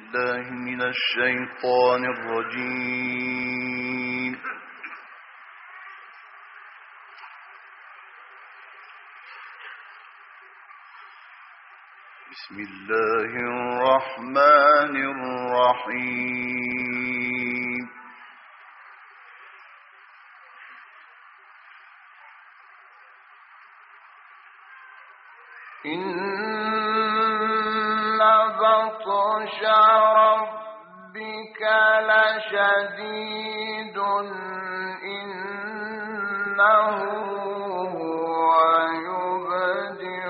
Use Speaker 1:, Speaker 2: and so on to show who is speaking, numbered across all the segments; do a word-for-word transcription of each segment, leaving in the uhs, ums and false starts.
Speaker 1: بالله من الشيطان الرجيم. بسم الله الرحمن الرحيم. إن بطش ربك لشديد إنه هو يبدئ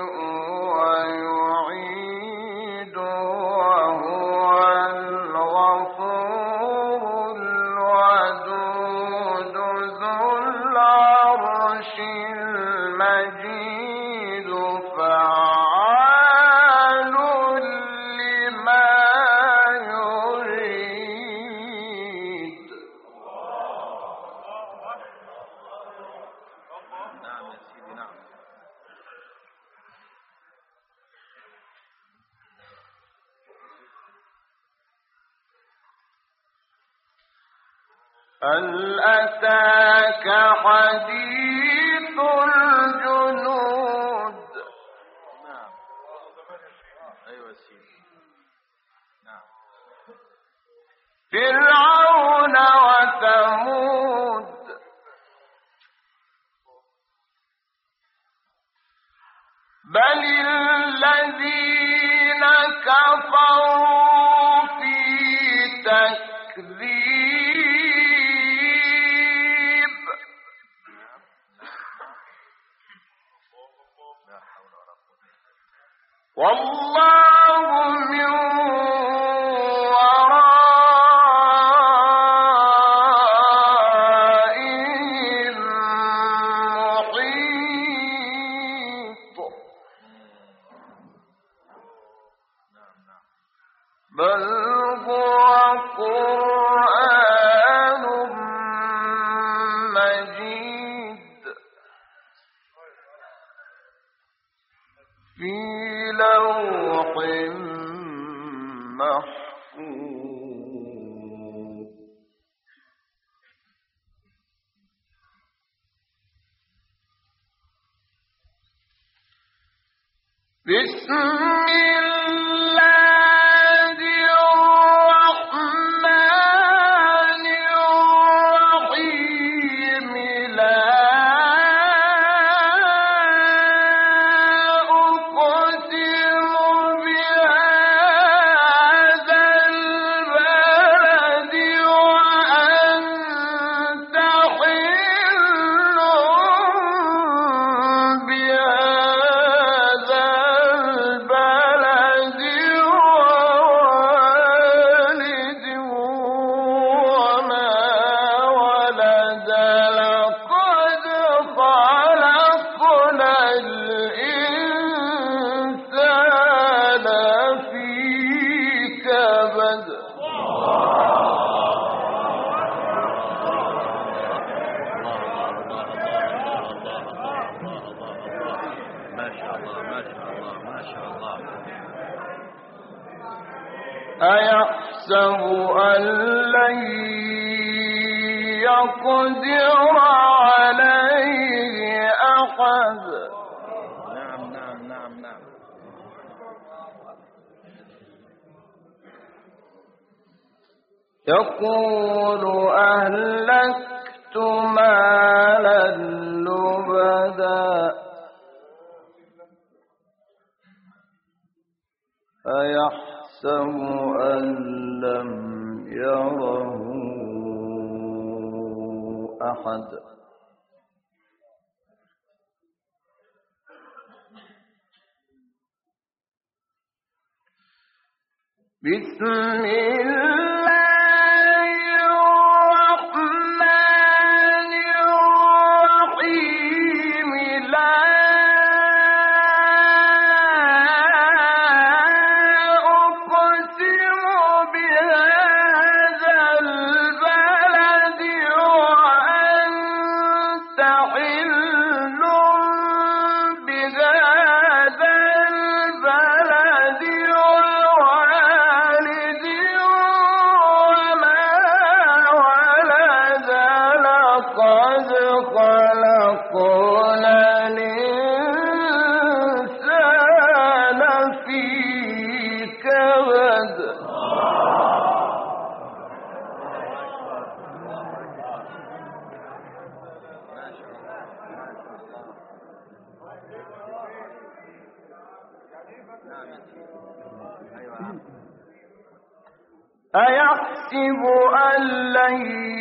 Speaker 1: ويعيد وهو الغفور الودود ذو العرش المجيد فعال لما يريد. نعم يا سيدي نعم. هل أتاك حديث الجنود؟ نعم أيوة سيدي نعم. فرعون وثمود بل الذين كفروا في تكذيب. والله من ورائهم محيط. بل هو قرآن مجيد في لوح محفوظ. بسم الله الرحمن الرحيم. لا أقسم بهذا البلد وأنت حل بهذا البلد ووالد وما ولد. لقد خلقنا الإنسان في كبد. ما شاء الله ما شاء الله ما شاء الله. أيحسب أن لن يقدر عليه أحد. نعم نعم نعم نعم. يقول أهلكت مالا لبدا أيحسب أن لم يره أحد. بسم الله الرحمن الرحيم. لا أقسم بهذا البلد وأنت حل بهذا البلد ووالد
Speaker 2: محمد. أيحسب أن لن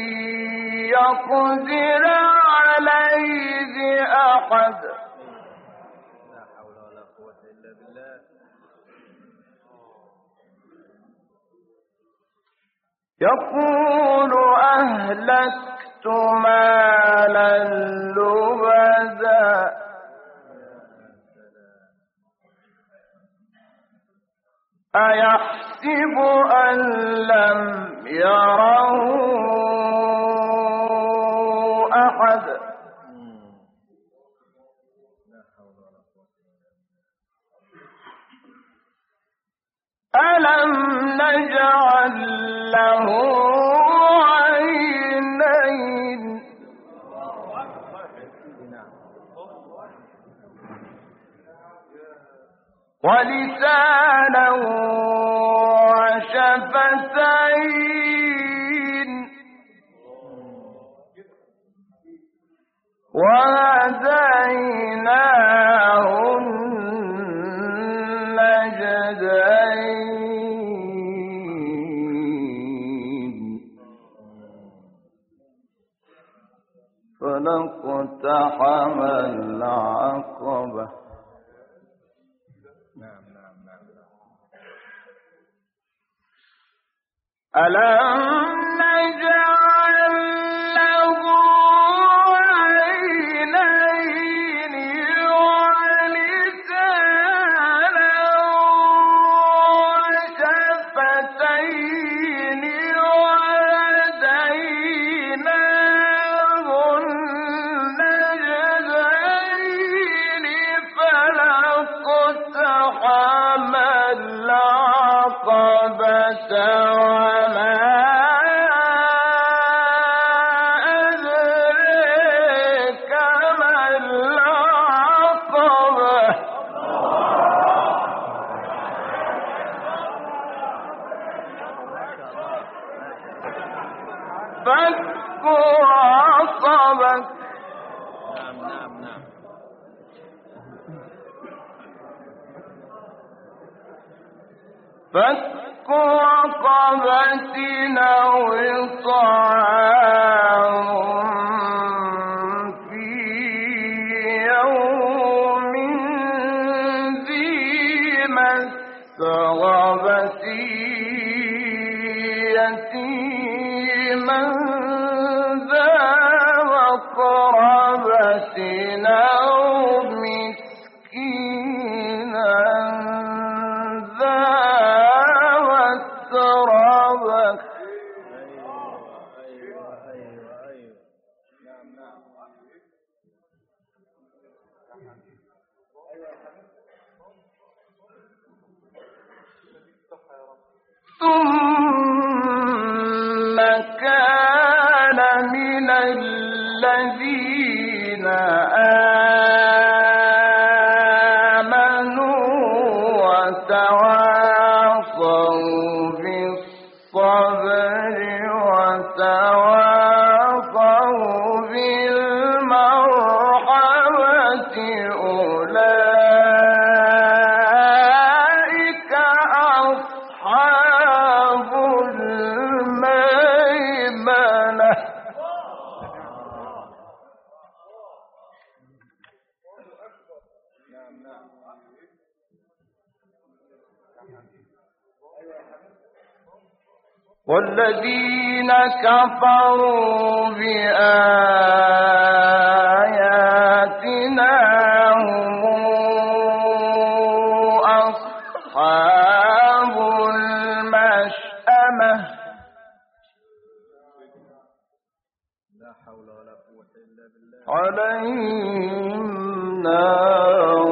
Speaker 2: يقدر عليه أحد.
Speaker 1: لا حول ولا قوة إلا بالله.
Speaker 2: يقول أهلكت مالا لبدا أيحسب أن لم يره أحد. ألم نجعل له عينين ولسانا وشفتين وهديناه النجدين فلاقتحم العقبة. ألم نجعل له عينين ولسانا وشفتين وهديناه النجدين فلاقتحم العقبة وما أدريك ما العقبة. فك عصبك.
Speaker 1: نعم نعم نعم.
Speaker 2: فك رقبة أو إطعام في يوم ذي مسغبة يتيما ذا مقربة أو مسكينا ذا متربة.
Speaker 1: أيوة أيوة أيوة. نعم نعم.
Speaker 2: ثم كان من الذين آمنوا وتواصوا بالصبر وتواصوا بالمرحمة أولئك أصحاب الميمنة. والذين كفروا بآياتنا هم أصحاب المشأمة.
Speaker 1: لا حول ولا قوة إلا بالله.
Speaker 2: عليهم نار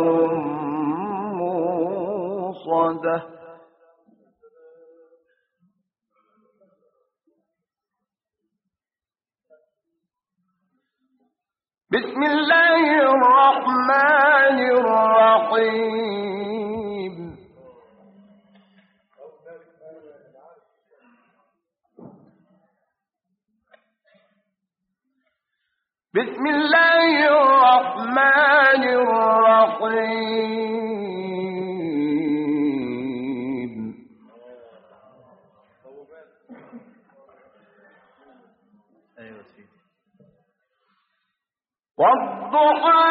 Speaker 2: موصدة. بسم الله الرحمن الرحيم. بسم الله الرحمن الرحيم
Speaker 1: ايوه سيدي.
Speaker 2: والضحى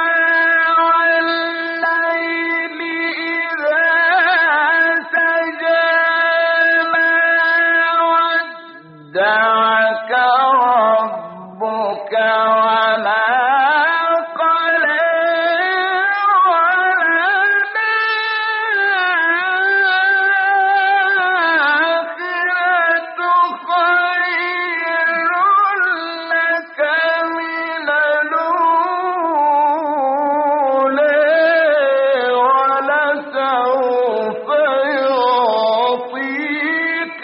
Speaker 2: والليل إذا سجى ما ودعك ربك وما قلى وللآخرة خير لك من الأولى ولسوف يعطيك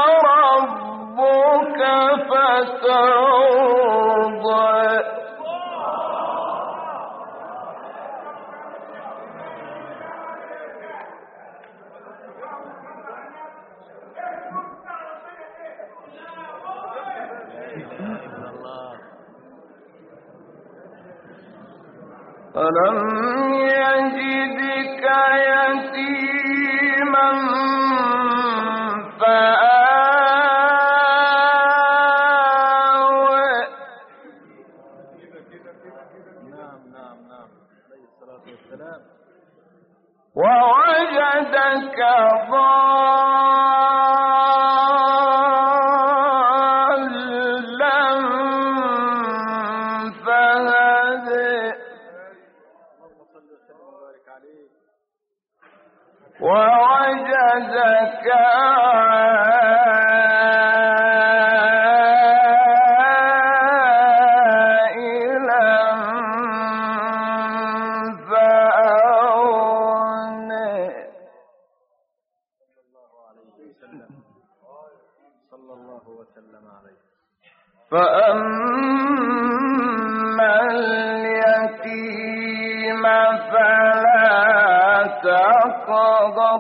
Speaker 2: ربك فترضى. ألم يجدك يتيما فآوى
Speaker 1: نعم نعم نعم عليه الصلاة والسلام.
Speaker 2: ووجدك ضالا فهدى
Speaker 1: اللهم صل وسلم وبارك عليه.
Speaker 2: ووجدك عائلا فأغنى
Speaker 1: صلى الله عليه وسلم. صلى الله وسلم عليه.
Speaker 2: فأما اليتيم فلا تقهر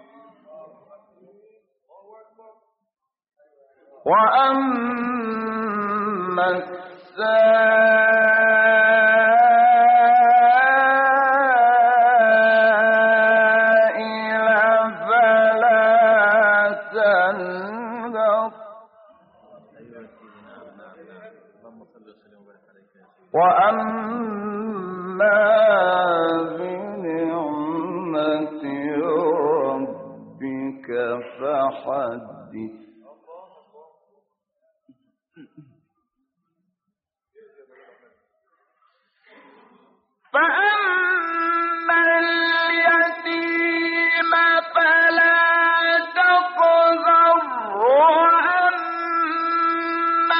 Speaker 2: وأما السائل فلا تنهر
Speaker 1: ايوه سيدي. نعم نعم نعم. اللهم صل وسلم وبارك عليك يا سيدي.
Speaker 2: وأما بنعمة ربك فحدث. فأما اليتيم فلا تقهر وأما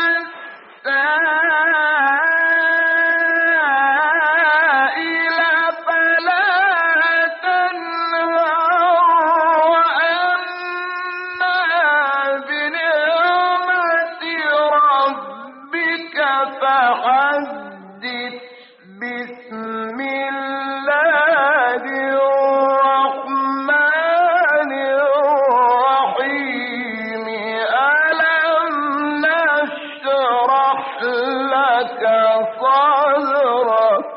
Speaker 2: السائل فلا تنهر وأما بنعمة ربك فحدث. بسم الله الرحمن الرحيم ألم نشرح لك صدرك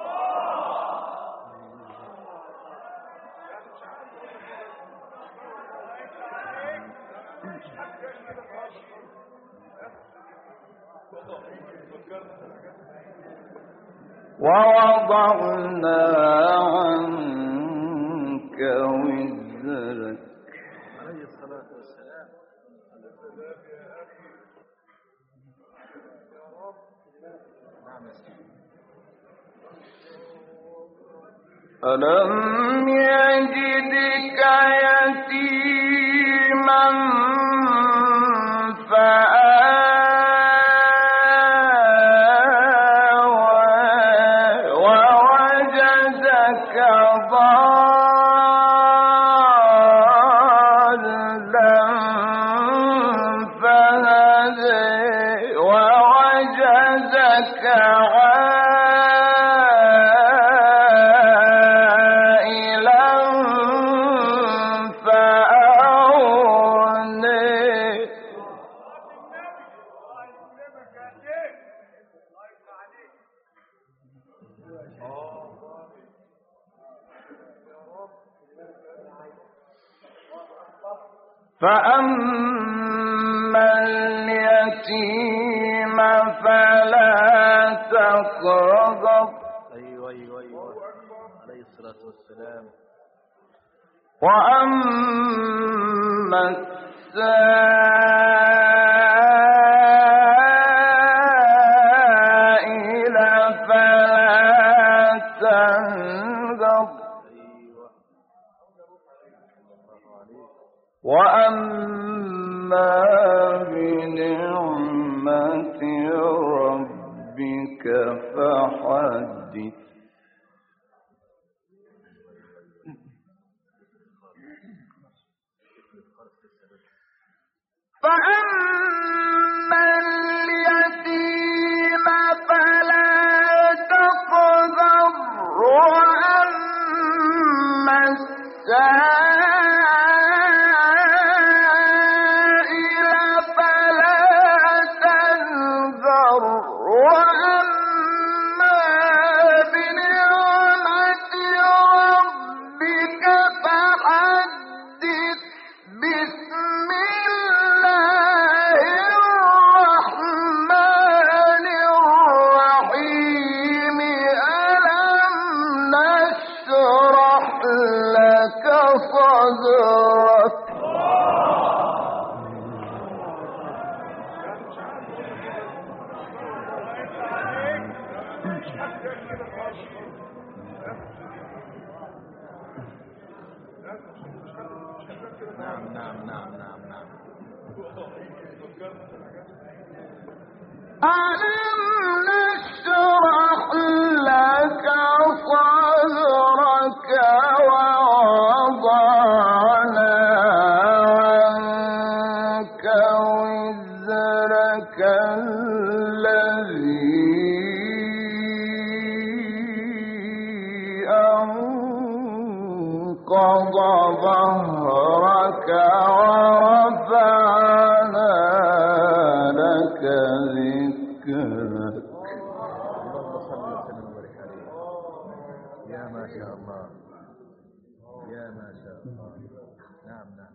Speaker 2: ووضعنا عنك وزرك
Speaker 1: عليه الصلاة والسلام. نعم يا سيدي.
Speaker 2: ألم يجدك يتيما فآوى ووجدك ضالا فهدى ووجدك عائلا فأغنى فأما اليتيم فلا تقهر
Speaker 1: أيوة أيوة أيوة عليه الصلاة والسلام.
Speaker 2: وأما السائل فلا تنهر وأما بنعمة ربك فحدث. فأما اليتيم فلا تقهر وأما السائل فلا تنهر وأما بنعمة ربك فحدث. بسم الله الرحمن الرحيم. ألم نشرح لك صدرك.
Speaker 1: نعم نعم نعم نعم نعم.
Speaker 2: ألم نشرح لك صدرك ووضعنا عنك وزرك الذي أنقض ظهرك ورفعنا لك ذكرك.
Speaker 1: اللهم صل وسلم وبارك عليه. يا ما شاء الله يا ما شاء الله. نعم نعم.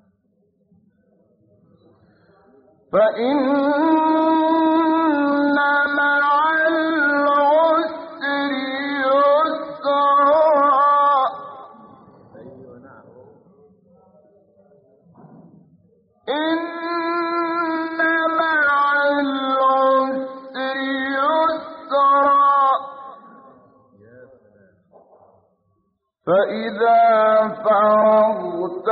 Speaker 2: فإن مع العسر يسرا.
Speaker 1: أيوة نعم.
Speaker 2: إن مع العسر يسرا.
Speaker 1: يا سلام.
Speaker 2: فإذا فرغت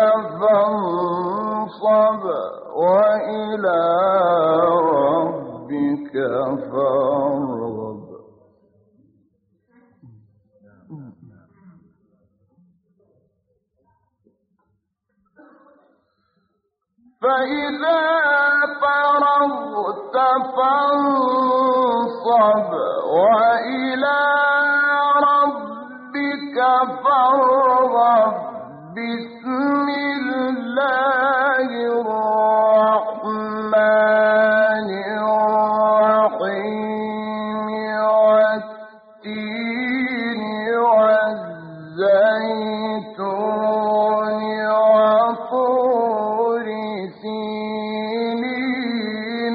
Speaker 2: فانصب وإلى ربك فارغب. فإذا فرغت فانصب وإلى ربك فارغب. بسم الله الرحمن الرحيم. والتين والزيتون وطور سينين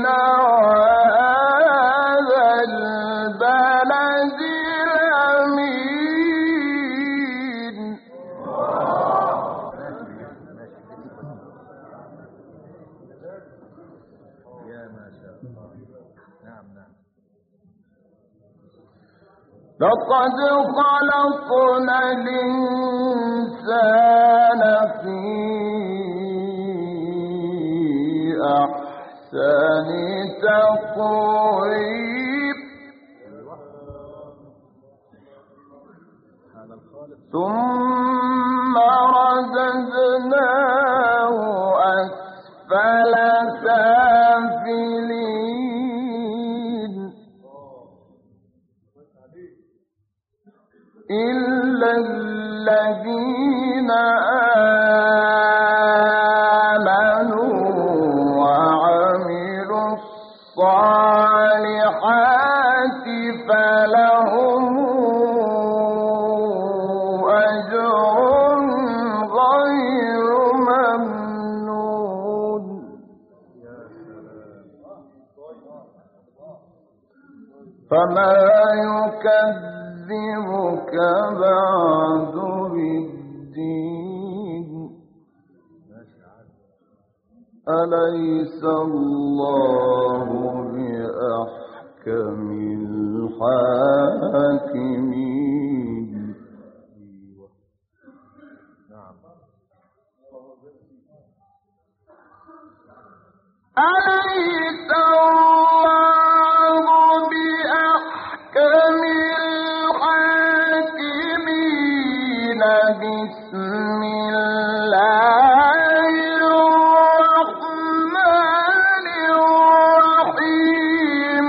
Speaker 2: وهذا البلد الأمين.
Speaker 1: يا ما شاء الله. نعم نعم.
Speaker 2: لقد خلقنا الإنسان في أحسن تقويم.
Speaker 1: هذا الخالق.
Speaker 2: ثم رددناه أسفل سافلين إلا الذين آمنوا وعملوا الصالحات فلهم أجر غير ممنون. فما يكذبك بعد بالدين أليس الله بأحكم الحاكمين أليس الله بأحكم الحاكمين بسم الله الرحمن الرحيم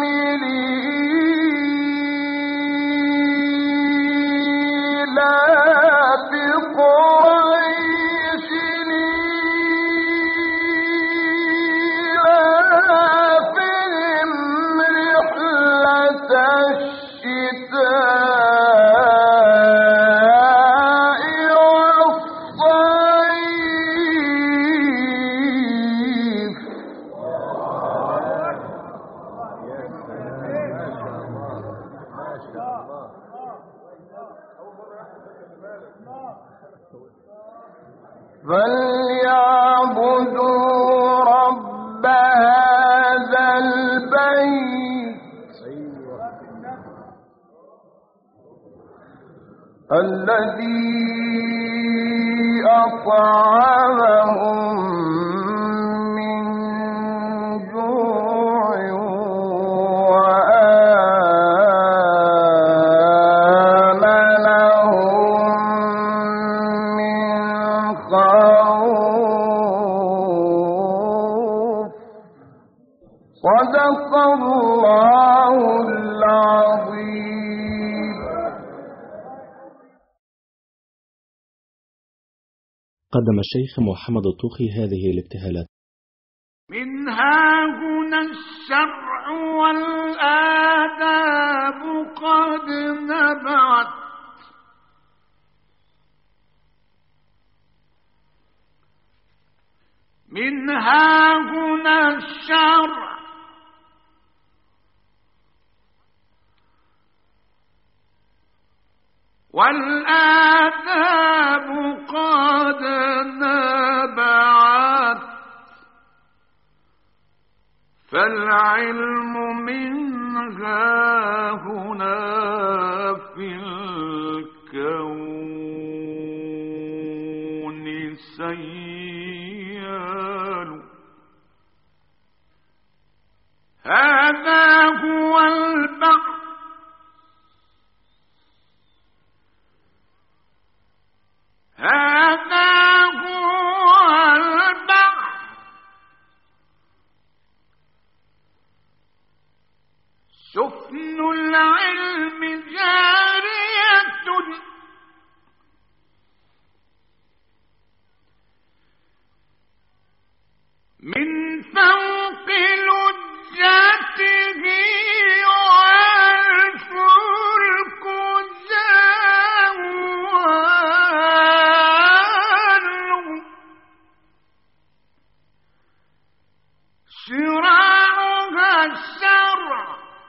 Speaker 2: لإيلاف قريش إيلافهم رحلة الشتاء والصيف فليعبدوا رب هذا البيت الذي أطعمهم من جوع وآمنهم من خوف صدق الله العظيم.
Speaker 3: قدم الشيخ محمد الطوخي هذه الابتهالات.
Speaker 4: منها هنا الشرع والآداب قد نبعت منها هنا الشرع والآداب قد نبعت فالعلم منها هنا في الكون سيال هذا هو البحر هذا هو البحر سفن العلم جارية من فوق لجته والفلك زوال شراعها الشرع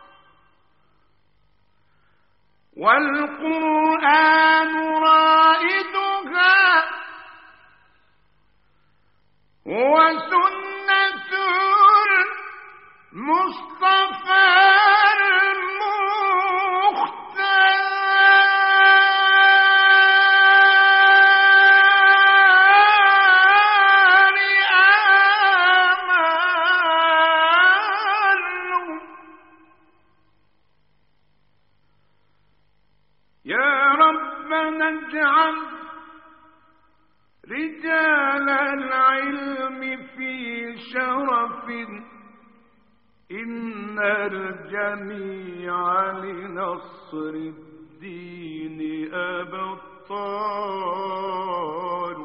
Speaker 4: والقرآن رائدها وسنة المصطفى المختار آمال يا ربنا اجعل رجال العلم في شرف إن الجميع لنصر الدين أبطال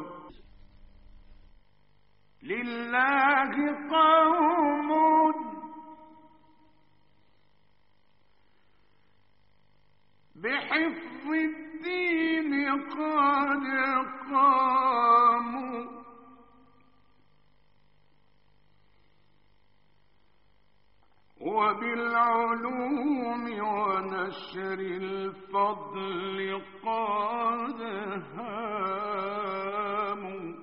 Speaker 4: لله قوم بحفظ الدين قد قاموا وبالعلوم ونشر الفضل قد هاموا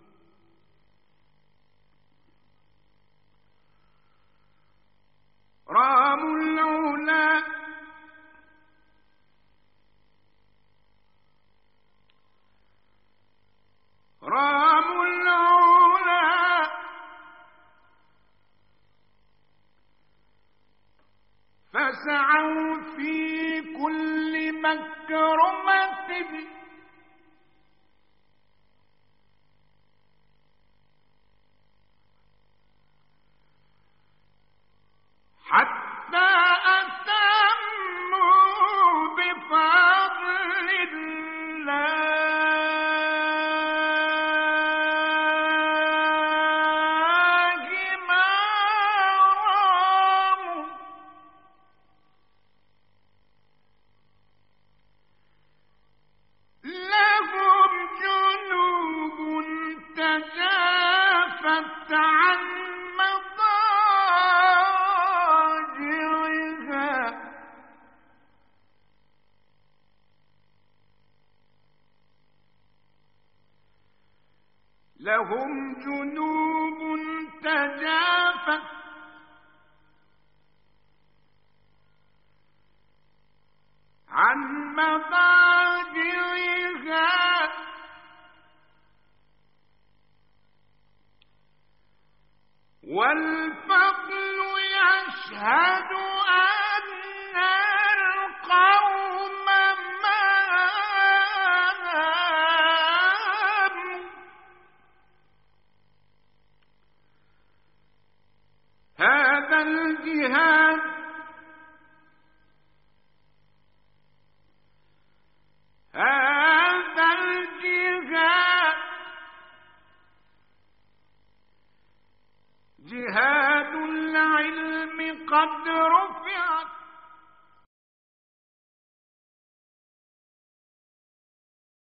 Speaker 4: راموا العلا راموا العلا فسعوا في كل مكرمة حتى أتموا بفضل الله ما راموا لهم جنوب تجافت عن لهم جنوب تجافت عن مضاجعها والفضل يشهد أن القوم هذا الجهاد هذا الجهاد جهاد العلم قد